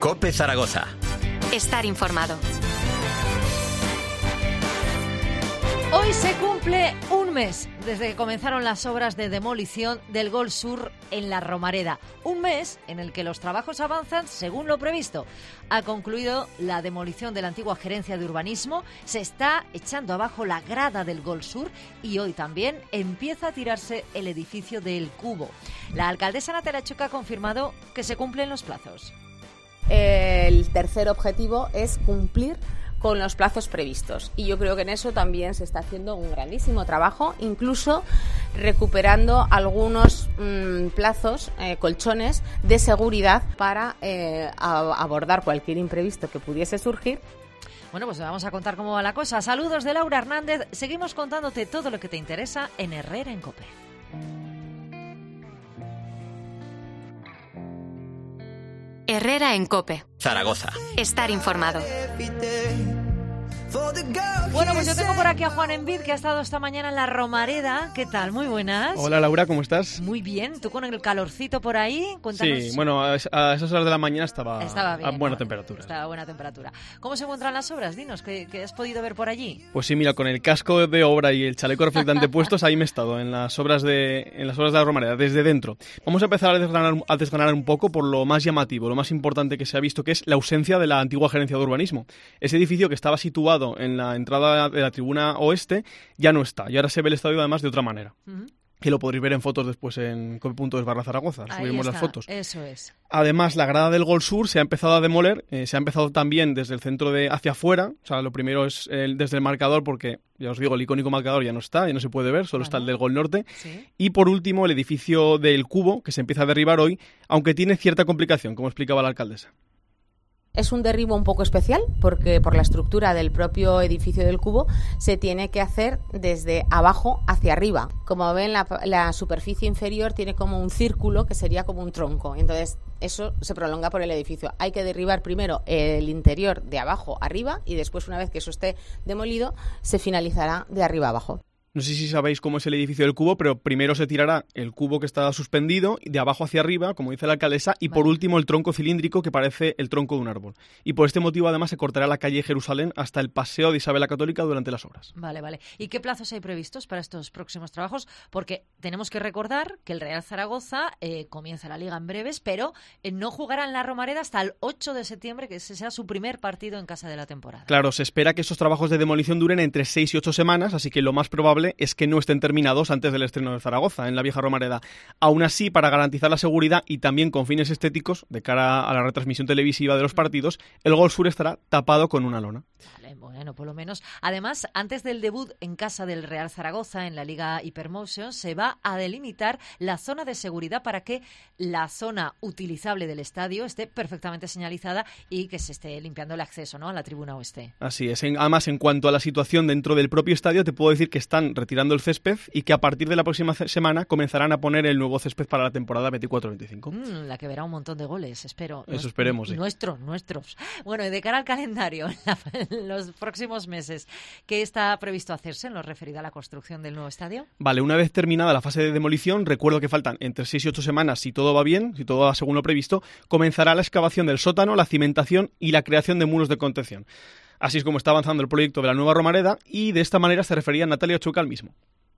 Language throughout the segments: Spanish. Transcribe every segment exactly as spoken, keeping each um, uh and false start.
COPE Zaragoza. Estar informado. Hoy se cumple un mes desde que comenzaron las obras de demolición del Gol Sur en La Romareda. Un mes en el que los trabajos avanzan según lo previsto. Ha concluido la demolición de la antigua gerencia de urbanismo, se está echando abajo la grada del Gol Sur y hoy también empieza a tirarse el edificio del Cubo. La alcaldesa Natalia Chuca ha confirmado que se cumplen los plazos. El tercer objetivo es cumplir con los plazos previstos y yo creo que en eso también se está haciendo un grandísimo trabajo, incluso recuperando algunos mmm, plazos, eh, colchones de seguridad para eh, a, abordar cualquier imprevisto que pudiese surgir. Bueno, pues vamos a contar cómo va la cosa. Saludos de Laura Hernández, seguimos contándote todo lo que te interesa en Herrera en COPE. Herrera en COPE. Zaragoza. Estar informado. Bueno, pues yo tengo por aquí a Juan Envid, que ha estado esta mañana en La Romareda. ¿Qué tal? Muy buenas. Hola Laura, ¿cómo estás? Muy bien. ¿Tú con el calorcito por ahí? Cuéntanos. Sí, bueno, a esas horas de la mañana estaba, estaba bien, a buena ¿no? temperatura. Estaba a buena temperatura. ¿Cómo se encuentran las obras? Dinos, ¿qué, qué has podido ver por allí? Pues sí, mira, con el casco de obra y el chaleco reflectante puestos, ahí me he estado, en las obras de, en las obras de La Romareda, desde dentro. Vamos a empezar a desgranar, a desgranar un poco por lo más llamativo, lo más importante que se ha visto, que es la ausencia de la antigua gerencia de urbanismo. Ese edificio que estaba situado en la entrada de la tribuna oeste ya no está, y ahora se ve el estadio además de otra manera. Uh-huh. Que lo podréis ver en fotos después en cope punto es barra Zaragoza, subimos las fotos. Eso es. Además, la grada del Gol Sur se ha empezado a demoler, eh, se ha empezado también desde el centro de hacia afuera, o sea, lo primero es el, desde el marcador, porque ya os digo, el icónico marcador ya no está, ya no se puede ver, solo bueno. está el del Gol Norte. ¿Sí? Y por último, el edificio del Cubo, que se empieza a derribar hoy, aunque tiene cierta complicación, como explicaba la alcaldesa. Es un derribo un poco especial porque por la estructura del propio edificio del Cubo se tiene que hacer desde abajo hacia arriba. Como ven, la, la superficie inferior tiene como un círculo que sería como un tronco. Entonces, eso se prolonga por el edificio. Hay que derribar primero el interior de abajo arriba y después, una vez que eso esté demolido, se finalizará de arriba abajo. No sé si sabéis cómo es el edificio del Cubo, pero primero se tirará el cubo que está suspendido, de abajo hacia arriba, como dice la alcaldesa, y vale. por último el tronco cilíndrico que parece el tronco de un árbol. Y por este motivo además se cortará la calle Jerusalén hasta el Paseo de Isabel la Católica durante las obras. Vale, vale. ¿Y qué plazos hay previstos para estos próximos trabajos? Porque tenemos que recordar que el Real Zaragoza eh, comienza la Liga en breves, pero eh, no jugará en La Romareda hasta el ocho de septiembre, que ese sea su primer partido en casa de la temporada. Claro, se espera que estos trabajos de demolición duren entre seis y ocho semanas, así que lo más probable es que no estén terminados antes del estreno de Zaragoza, en la vieja Romareda. Aún así, para garantizar la seguridad y también con fines estéticos, de cara a la retransmisión televisiva de los partidos, el Gol Sur estará tapado con una lona. Vale, bueno, por lo menos. Además, antes del debut en casa del Real Zaragoza, en la Liga Hypermotion, se va a delimitar la zona de seguridad para que la zona utilizable del estadio esté perfectamente señalizada y que se esté limpiando el acceso, ¿no?, a la tribuna oeste. Así es. Además, en cuanto a la situación dentro del propio estadio, te puedo decir que están retirando el césped y que a partir de la próxima semana comenzarán a poner el nuevo césped para la temporada veinticuatro veinticinco. Mm, la que verá un montón de goles, espero. Eso esperemos, sí. Nuestros, nuestros. Bueno, y de cara al calendario, en los próximos meses, ¿qué está previsto hacerse en lo referido a la construcción del nuevo estadio? Vale, una vez terminada la fase de demolición, recuerdo que faltan entre seis y ocho semanas, si todo va bien, si todo va según lo previsto, comenzará la excavación del sótano, la cimentación y la creación de muros de contención. Así es como está avanzando el proyecto de la nueva Romareda y de esta manera se refería Natalia Chuca al mismo.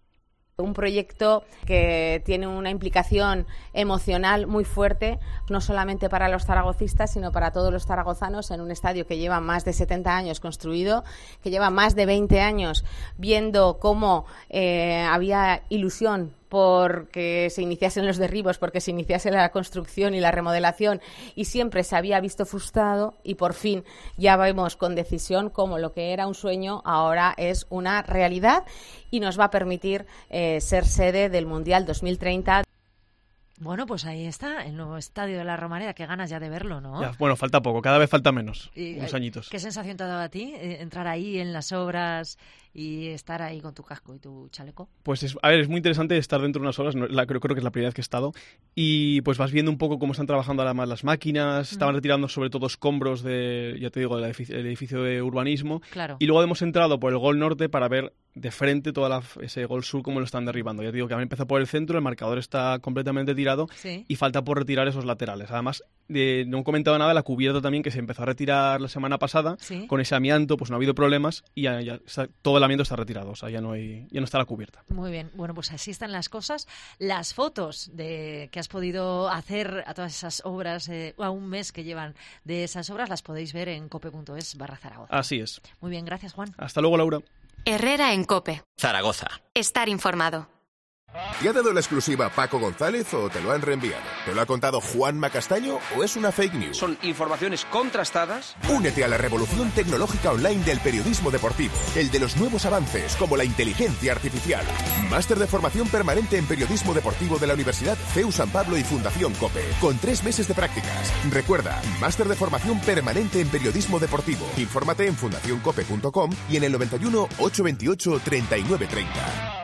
Un proyecto que tiene una implicación emocional muy fuerte, no solamente para los zaragocistas, sino para todos los zaragozanos, en un estadio que lleva más de setenta años construido, que lleva más de veinte años viendo cómo eh, había ilusión porque se iniciasen los derribos, porque se iniciase la construcción y la remodelación, y siempre se había visto frustrado, y por fin ya vemos con decisión cómo lo que era un sueño ahora es una realidad y nos va a permitir eh, ser sede del Mundial dos mil treinta. Bueno, pues ahí está, el nuevo estadio de La Romareda. Qué ganas ya de verlo, ¿no? Ya, bueno, falta poco, cada vez falta menos, y, unos añitos. ¿Qué sensación te ha dado a ti eh, entrar ahí en las obras y estar ahí con tu casco y tu chaleco? Pues, es, a ver, es muy interesante estar dentro de unas obras, no, la, creo, creo que es la primera vez que he estado, y pues vas viendo un poco cómo están trabajando ahora más las máquinas, mm. estaban retirando sobre todo escombros de, ya te digo, del edificio, el edificio de urbanismo, claro. Y luego hemos entrado por el Gol Norte para ver de frente toda la, ese Gol Sur cómo lo están derribando. Ya te digo que han empezado por el centro, el marcador está completamente tirado retirado Sí. y falta por retirar esos laterales. Además, eh, no he comentado nada de la cubierta también, que se empezó a retirar la semana pasada. Sí. Con ese amianto pues no ha habido problemas y ya, ya está, todo el amianto está retirado, o sea, ya no, hay, ya no está la cubierta. Muy bien, bueno, pues así están las cosas. Las fotos de que has podido hacer a todas esas obras, eh, a un mes que llevan de esas obras, las podéis ver en cope punto es barra Zaragoza. Así es. Muy bien, gracias, Juan. Hasta luego, Laura. Herrera en COPE. Zaragoza. Estar informado. ¿Te ha dado la exclusiva Paco González o te lo han reenviado? ¿Te lo ha contado Juanma Castaño o es una fake news? Son informaciones contrastadas. Únete a la revolución tecnológica online del periodismo deportivo, el de los nuevos avances como la inteligencia artificial. Máster de formación permanente en periodismo deportivo de la Universidad C E U San Pablo y Fundación COPE, con tres meses de prácticas. Recuerda, máster de formación permanente en periodismo deportivo. Infórmate en fundación cope punto com y en el noventa y uno, ochocientos veintiocho, treinta y nueve treinta.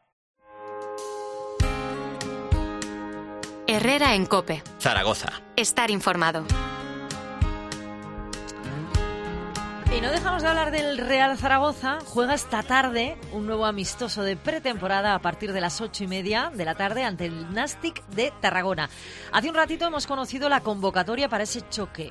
Herrera en COPE. Zaragoza. Estar informado. Y no dejamos de hablar del Real Zaragoza. Juega esta tarde un nuevo amistoso de pretemporada a partir de las ocho y media de la tarde ante el Nàstic de Tarragona. Hace un ratito hemos conocido la convocatoria para ese choque.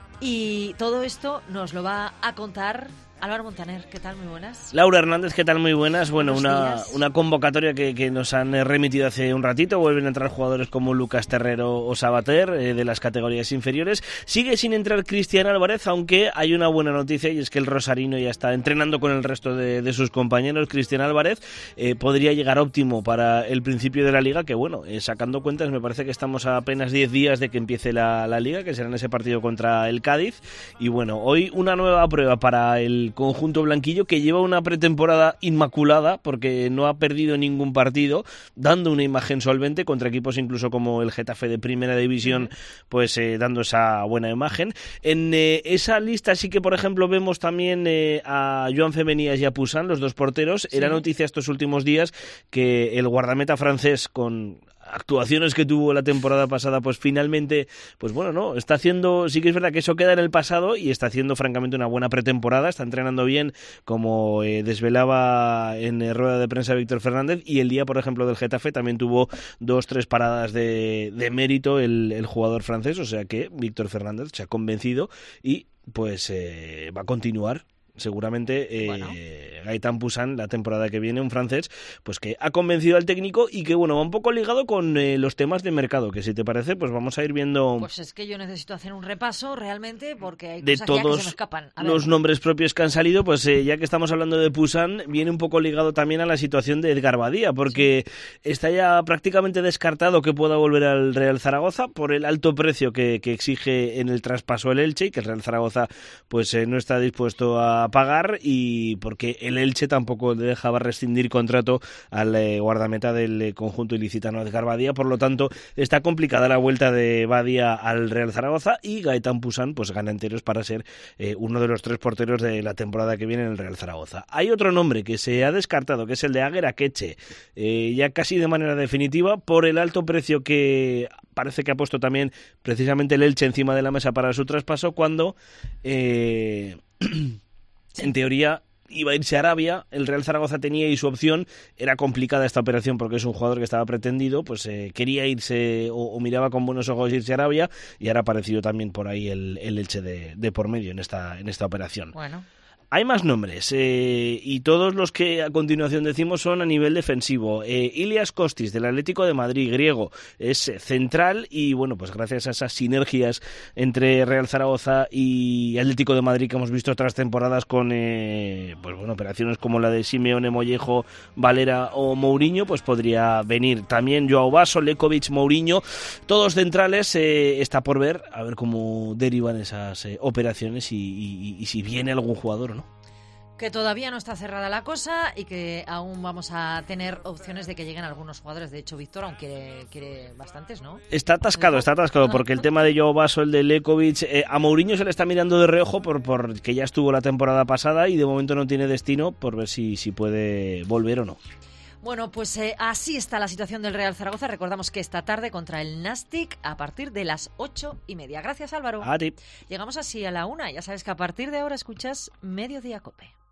Y todo esto nos lo va a contar Álvaro Montaner. ¿Qué tal? Muy buenas. Laura Hernández, ¿qué tal? Muy buenas. Bueno, Buenos una, días. una convocatoria que, que nos han remitido hace un ratito. Vuelven a entrar jugadores como Lucas Terrero o Sabater, eh, de las categorías inferiores. Sigue sin entrar Cristian Álvarez, aunque hay una buena noticia, y es que el rosarino ya está entrenando con el resto de, de sus compañeros. Cristian Álvarez eh, podría llegar óptimo para el principio de la Liga, que bueno, eh, sacando cuentas, me parece que estamos a apenas diez días de que empiece la, la Liga, que será en ese partido contra el Cádiz. Y bueno, hoy una nueva prueba para el conjunto blanquillo, que lleva una pretemporada inmaculada porque no ha perdido ningún partido, dando una imagen solvente contra equipos incluso como el Getafe de Primera División, pues eh, dando esa buena imagen. En eh, esa lista sí que, por ejemplo, vemos también eh, a Joan Femenías y a Poussin, los dos porteros. Sí. Era noticia estos últimos días que el guardameta francés, con actuaciones que tuvo la temporada pasada, pues finalmente, pues bueno, no, está haciendo, sí que es verdad que eso queda en el pasado y está haciendo francamente una buena pretemporada, está entrenando bien, como eh, desvelaba en eh, rueda de prensa Víctor Fernández, y el día, por ejemplo, del Getafe también tuvo dos, tres paradas de, de mérito el, el jugador francés, o sea que Víctor Fernández se ha convencido y pues eh, va a continuar seguramente eh, bueno. Gaëtan Poussin la temporada que viene, un francés pues que ha convencido al técnico y que bueno, va un poco ligado con eh, los temas de mercado, que si te parece pues vamos a ir viendo. Pues es que yo necesito hacer un repaso realmente porque hay de cosas todos ya que se me escapan. A los ver. nombres propios que han salido, pues eh, ya que estamos hablando de Poussin, viene un poco ligado también a la situación de Edgar Badía, porque sí. está ya prácticamente descartado que pueda volver al Real Zaragoza por el alto precio que, que exige en el traspaso el Elche, y que el Real Zaragoza pues eh, no está dispuesto a pagar, y porque el Elche tampoco le dejaba rescindir contrato al eh, guardameta del eh, conjunto ilicitano Edgar Badía. Por lo tanto, está complicada la vuelta de Badía al Real Zaragoza, y Gaëtan Poussin pues gana enteros para ser eh, uno de los tres porteros de la temporada que viene en el Real Zaragoza. Hay otro nombre que se ha descartado, que es el de Aguer Akeche, eh, ya casi de manera definitiva, por el alto precio que parece que ha puesto también precisamente el Elche encima de la mesa para su traspaso, cuando eh, en teoría iba a irse a Arabia. El Real Zaragoza tenía ahí su opción, era complicada esta operación porque es un jugador que estaba pretendido, pues eh, quería irse o, o miraba con buenos ojos irse a Arabia, y ahora ha aparecido también por ahí el, el Elche de, de por medio en esta, en esta operación. Bueno. Hay más nombres, eh, y todos los que a continuación decimos son a nivel defensivo. Eh, Ilias Kostis, del Atlético de Madrid, griego, es central, y bueno, pues gracias a esas sinergias entre Real Zaragoza y Atlético de Madrid que hemos visto otras temporadas con eh, pues bueno, operaciones como la de Simeone, Mollejo, Valera o Mourinho, pues podría venir también Joao Basso, Lekovic, Mourinho, todos centrales. Eh, está por ver, a ver cómo derivan esas eh, operaciones y, y, y si viene algún jugador, ¿no? Que todavía no está cerrada la cosa y que aún vamos a tener opciones de que lleguen algunos jugadores. De hecho, Víctor aún quiere, quiere bastantes, ¿no? Está atascado, está atascado, porque el tema de Joao Basso, el de Lekovic, eh, a Mourinho se le está mirando de reojo por, por que ya estuvo la temporada pasada y de momento no tiene destino, por ver si, si puede volver o no. Bueno, pues eh, así está la situación del Real Zaragoza. Recordamos que esta tarde contra el Nàstic a partir de las ocho y media. Gracias, Álvaro. A ti. Llegamos así a la una. Ya sabes que a partir de ahora escuchas Mediodía Cope.